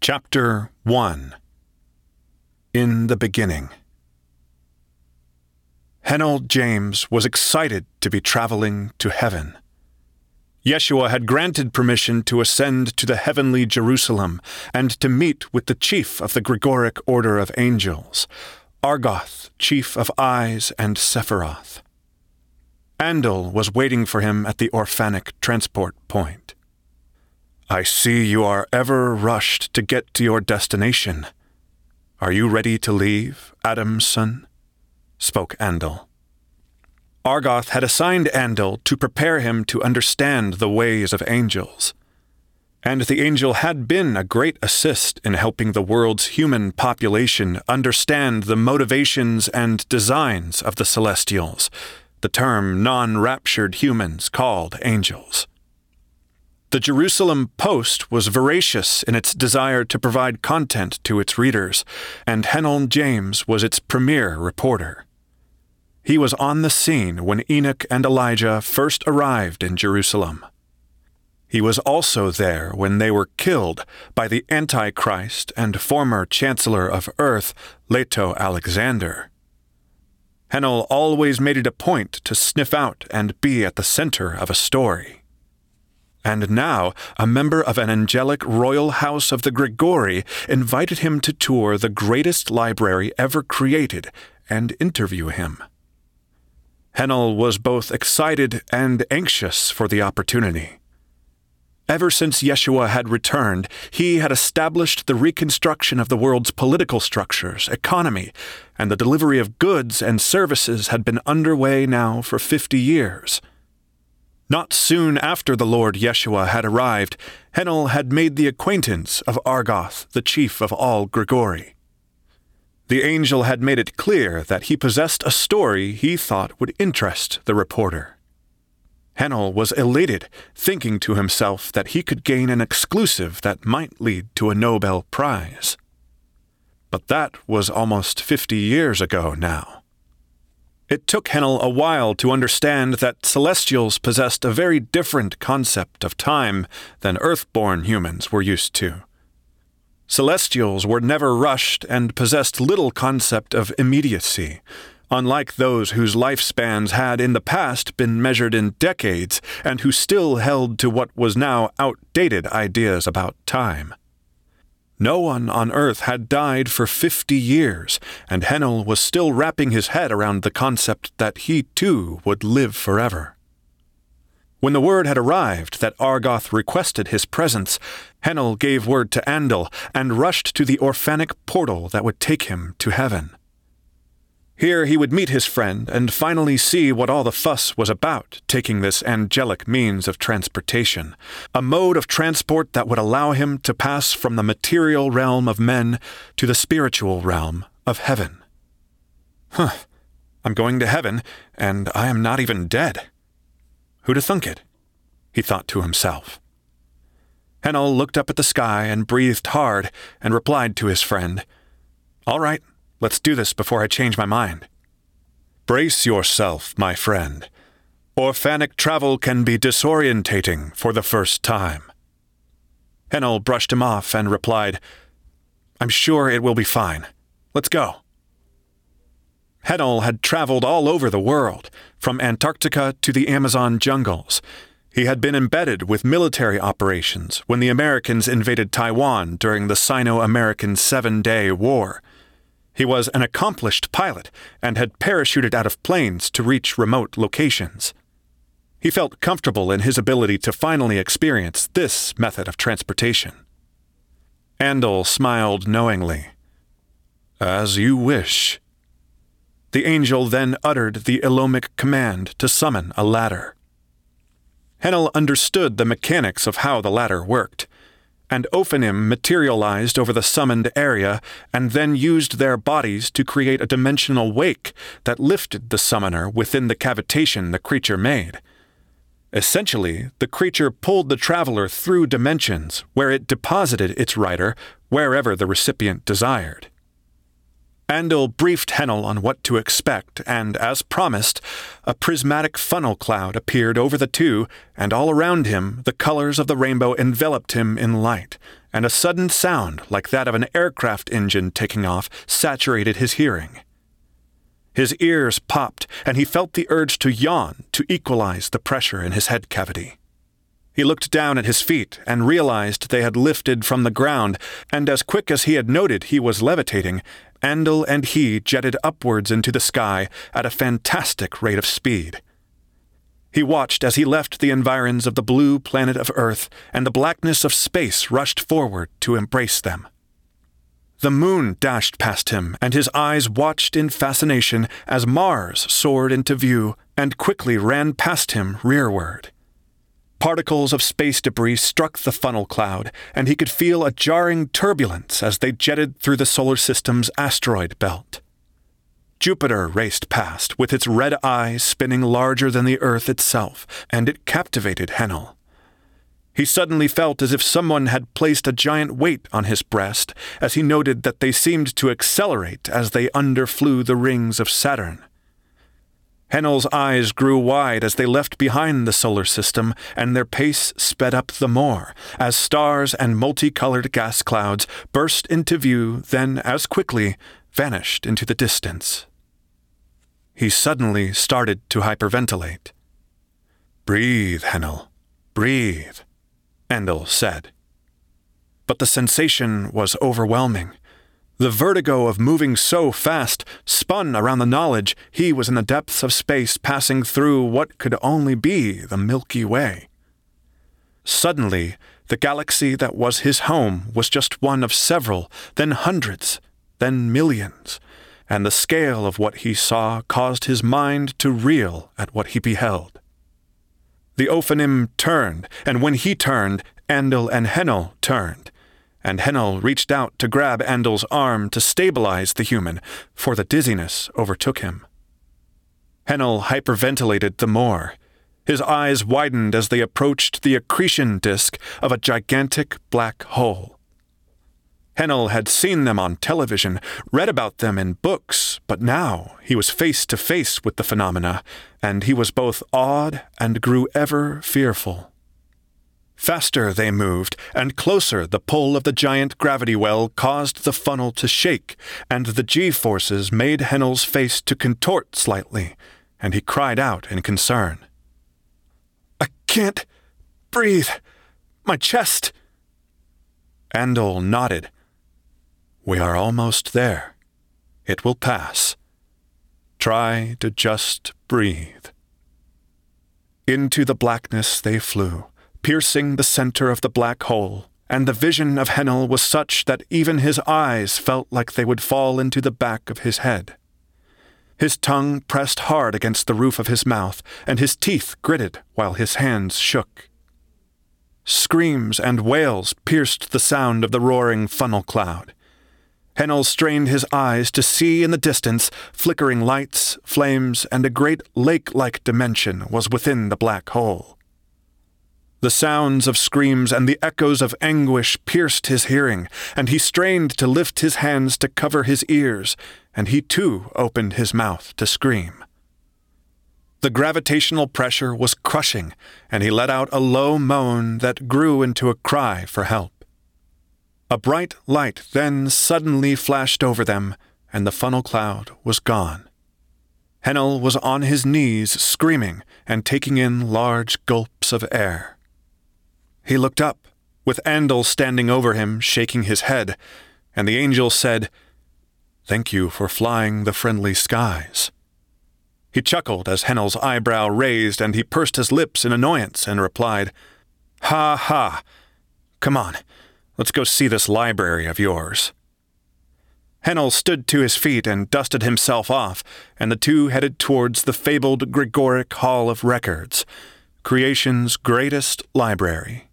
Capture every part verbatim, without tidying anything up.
Chapter one. In the Beginning. Henoel James was excited to be traveling to heaven. Yeshua had granted permission to ascend to the heavenly Jerusalem and to meet with the chief of the Gregoric Order of Angels, Argoth, chief of Eyes and Sephiroth. Andal was waiting for him at the Orphanic transport point. "I see you are ever rushed to get to your destination. Are you ready to leave, Adam's son?" spoke Andal. Argoth had assigned Andal to prepare him to understand the ways of angels. And the angel had been a great assist in helping the world's human population understand the motivations and designs of the Celestials, the term non-raptured humans called angels. The Jerusalem Post was voracious in its desire to provide content to its readers, and Henoel James was its premier reporter. He was on the scene when Enoch and Elijah first arrived in Jerusalem. He was also there when they were killed by the Antichrist and former Chancellor of Earth, Leto Alexander. Henoel always made it a point to sniff out and be at the center of a story. And now, a member of an angelic royal house of the Grigori invited him to tour the greatest library ever created and interview him. Henoel was both excited and anxious for the opportunity. Ever since Yeshua had returned, he had established the reconstruction of the world's political structures, economy, and the delivery of goods and services had been underway now for fifty years. Not soon after the Lord Yeshua had arrived, Henoel had made the acquaintance of Argoth, the chief of all Grigori. The angel had made it clear that he possessed a story he thought would interest the reporter. Henoel was elated, thinking to himself that he could gain an exclusive that might lead to a Nobel Prize. But that was almost fifty years ago now. It took Henoel a while to understand that Celestials possessed a very different concept of time than Earth-born humans were used to. Celestials were never rushed and possessed little concept of immediacy, unlike those whose lifespans had in the past been measured in decades and who still held to what was now outdated ideas about time. No one on Earth had died for fifty years, and Henoel was still wrapping his head around the concept that he too would live forever. When the word had arrived that Argoth requested his presence, Henoel gave word to Andal and rushed to the Orphanic portal that would take him to heaven. Here he would meet his friend and finally see what all the fuss was about, taking this angelic means of transportation, a mode of transport that would allow him to pass from the material realm of men to the spiritual realm of heaven. Huh, I'm going to heaven, and I am not even dead. Who'd have thunk it? He thought to himself. Henoel looked up at the sky and breathed hard and replied to his friend, "All right. Let's do this before I change my mind." "Brace yourself, my friend. Orphanic travel can be disorientating for the first time." Henoel brushed him off and replied, "I'm sure it will be fine. Let's go." Henoel had traveled all over the world, from Antarctica to the Amazon jungles. He had been embedded with military operations when the Americans invaded Taiwan during the Sino-American Seven-Day War. He was an accomplished pilot and had parachuted out of planes to reach remote locations. He felt comfortable in his ability to finally experience this method of transportation. Andal smiled knowingly. "As you wish." The angel then uttered the Elomic command to summon a ladder. Henoel understood the mechanics of how the ladder worked, and Ophanim materialized over the summoned area and then used their bodies to create a dimensional wake that lifted the summoner within the cavitation the creature made. Essentially, the creature pulled the traveler through dimensions where it deposited its rider wherever the recipient desired. Andal briefed Hennel on what to expect, and, as promised, a prismatic funnel cloud appeared over the two, and all around him the colors of the rainbow enveloped him in light, and a sudden sound like that of an aircraft engine taking off saturated his hearing. His ears popped, and he felt the urge to yawn to equalize the pressure in his head cavity. He looked down at his feet and realized they had lifted from the ground, and as quick as he had noted he was levitating, Andal and he jetted upwards into the sky at a fantastic rate of speed. He watched as he left the environs of the blue planet of Earth, and the blackness of space rushed forward to embrace them. The moon dashed past him, and his eyes watched in fascination as Mars soared into view and quickly ran past him rearward. Particles of space debris struck the funnel cloud, and he could feel a jarring turbulence as they jetted through the solar system's asteroid belt. Jupiter raced past, with its red eyes spinning larger than the Earth itself, and it captivated Hennel. He suddenly felt as if someone had placed a giant weight on his breast, as he noted that they seemed to accelerate as they underflew the rings of Saturn. Hennel's eyes grew wide as they left behind the solar system, and their pace sped up the more, as stars and multicolored gas clouds burst into view, then, as quickly, vanished into the distance. He suddenly started to hyperventilate. "Breathe, Hennel, breathe," Andal said. But the sensation was overwhelming. The vertigo of moving so fast spun around the knowledge he was in the depths of space passing through what could only be the Milky Way. Suddenly, the galaxy that was his home was just one of several, then hundreds, then millions, and the scale of what he saw caused his mind to reel at what he beheld. The Ophanim turned, and when he turned, Andal and Hennel turned, and Hennel reached out to grab Andal's arm to stabilize the human, for the dizziness overtook him. Hennel hyperventilated the more. His eyes widened as they approached the accretion disk of a gigantic black hole. Hennel had seen them on television, read about them in books, but now he was face to face with the phenomena, and he was both awed and grew ever fearful. Faster they moved, and closer the pull of the giant gravity well caused the funnel to shake, and the G-forces made Hennel's face to contort slightly, and he cried out in concern. "I can't breathe. My chest." Andal nodded. "We are almost there. It will pass. Try to just breathe." Into the blackness they flew, piercing the center of the black hole, and the vision of Hennel was such that even his eyes felt like they would fall into the back of his head. His tongue pressed hard against the roof of his mouth, and his teeth gritted while his hands shook. Screams and wails pierced the sound of the roaring funnel cloud. Hennel strained his eyes to see in the distance flickering lights, flames, and a great lake-like dimension was within the black hole. The sounds of screams and the echoes of anguish pierced his hearing, and he strained to lift his hands to cover his ears, and he too opened his mouth to scream. The gravitational pressure was crushing, and he let out a low moan that grew into a cry for help. A bright light then suddenly flashed over them, and the funnel cloud was gone. Hennel was on his knees screaming and taking in large gulps of air. He looked up, with Andal standing over him, shaking his head, and the angel said, "Thank you for flying the friendly skies." He chuckled as Hennel's eyebrow raised, and he pursed his lips in annoyance and replied, "Ha ha! Come on, let's go see this library of yours." Hennel stood to his feet and dusted himself off, and the two headed towards the fabled Gregoric Hall of Records, creation's greatest library.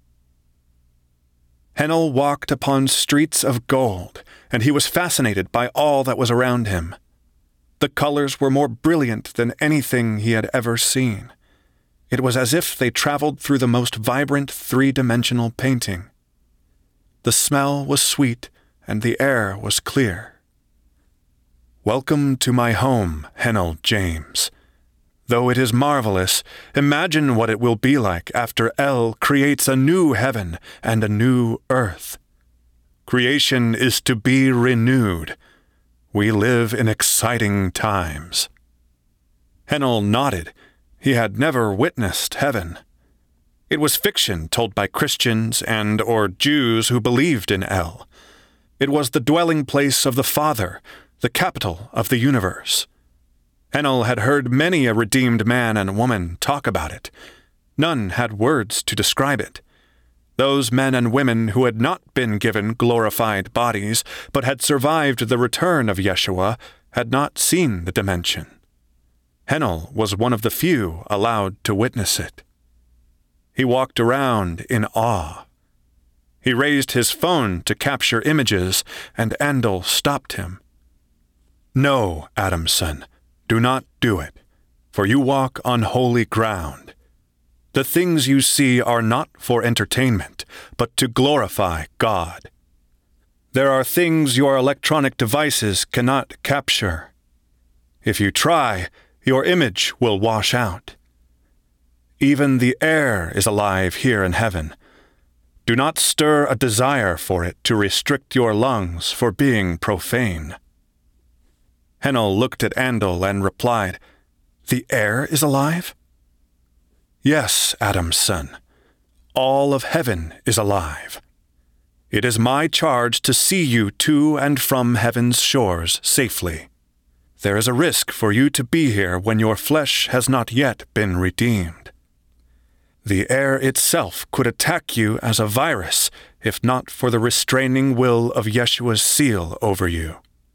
Hennel walked upon streets of gold, and he was fascinated by all that was around him. The colors were more brilliant than anything he had ever seen. It was as if they traveled through the most vibrant three-dimensional painting. The smell was sweet, and the air was clear. Welcome to my home, Hennel James. Though it is marvelous, imagine what it will be like after El creates a new heaven and a new earth. Creation is to be renewed. We live in exciting times. Hennel nodded. He had never witnessed heaven. It was fiction told by Christians and or Jews who believed in El. It was the dwelling place of the Father, the capital of the universe. Hennel had heard many a redeemed man and woman talk about it. None had words to describe it. Those men and women who had not been given glorified bodies, but had survived the return of Yeshua, had not seen the dimension. Hennel was one of the few allowed to witness it. He walked around in awe. He raised his phone to capture images, and Andal stopped him. "No, Adamson, do not do it, for you walk on holy ground. The things you see are not for entertainment, but to glorify God. There are things your electronic devices cannot capture. If you try, your image will wash out. Even the air is alive here in heaven. Do not stir a desire for it to restrict your lungs for being profane." Hennel looked at Andal and replied, "The air is alive?" "Yes, Adam's son. All of heaven is alive. It is my charge to see you to and from heaven's shores safely. There is a risk for you to be here when your flesh has not yet been redeemed. The air itself could attack you as a virus if not for the restraining will of Yeshua's seal over you.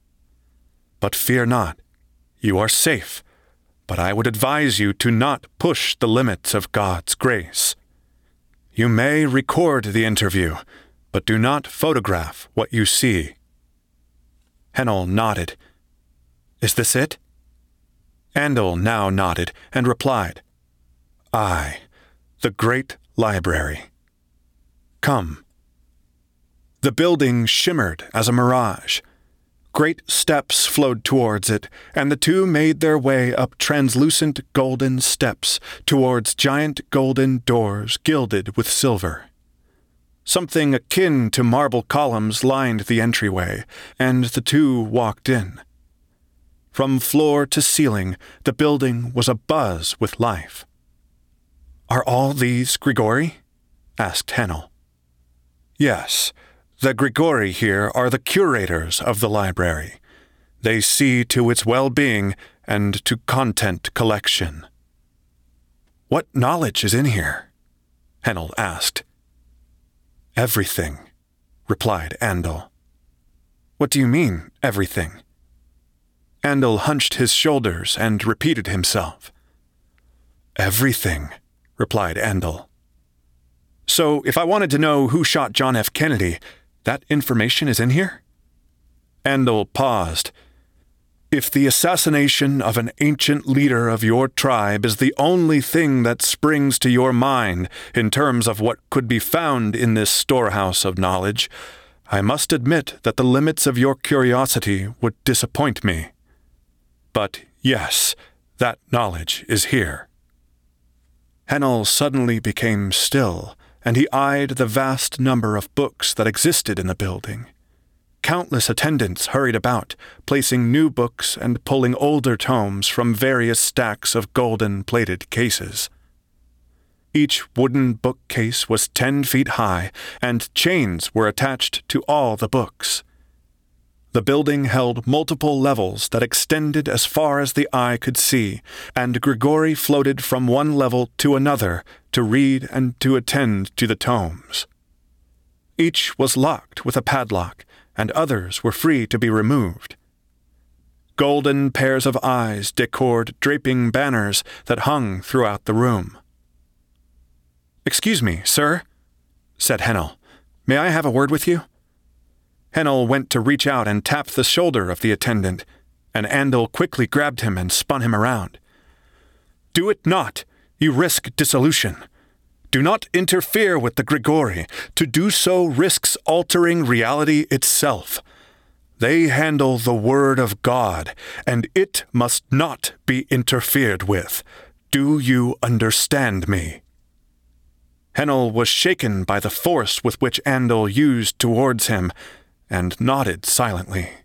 But fear not, you are safe, but I would advise you to not push the limits of God's grace. You may record the interview, but do not photograph what you see." Hennel nodded. "Is this it?" Andal now nodded and replied, "Aye, the great library. Come." The building shimmered as a mirage. Great steps flowed towards it, and the two made their way up translucent golden steps towards giant golden doors gilded with silver. Something akin to marble columns lined the entryway, and the two walked in. From floor to ceiling, the building was abuzz with life. "Are all these Grigori?" asked Hennel. "Yes. The Grigori here are the curators of the library. They see to its well-being and to content collection." "What knowledge is in here?" Hennel asked. "Everything," replied Andal. "What do you mean, everything?" Andal hunched his shoulders and repeated himself. "Everything," replied Andal. "So if I wanted to know who shot John F. Kennedy, that information is in here?" Andal paused. "If the assassination of an ancient leader of your tribe is the only thing that springs to your mind in terms of what could be found in this storehouse of knowledge, I must admit that the limits of your curiosity would disappoint me. But yes, that knowledge is here." Hennel suddenly became still, and he eyed the vast number of books that existed in the building. Countless attendants hurried about, placing new books and pulling older tomes from various stacks of golden-plated cases. Each wooden bookcase was ten feet high, and chains were attached to all the books. The building held multiple levels that extended as far as the eye could see, and Grigori floated from one level to another to read and to attend to the tomes. Each was locked with a padlock, and others were free to be removed. Golden pairs of eyes decored draping banners that hung throughout the room. "Excuse me, sir," said Hennel. "May I have a word with you?" Hennel went to reach out and tap the shoulder of the attendant, and Andal quickly grabbed him and spun him around. "Do it not! You risk dissolution. Do not interfere with the Grigori. To do so risks altering reality itself. They handle the word of God, and it must not be interfered with. Do you understand me?" Hennel was shaken by the force with which Andal used towards him, and nodded silently.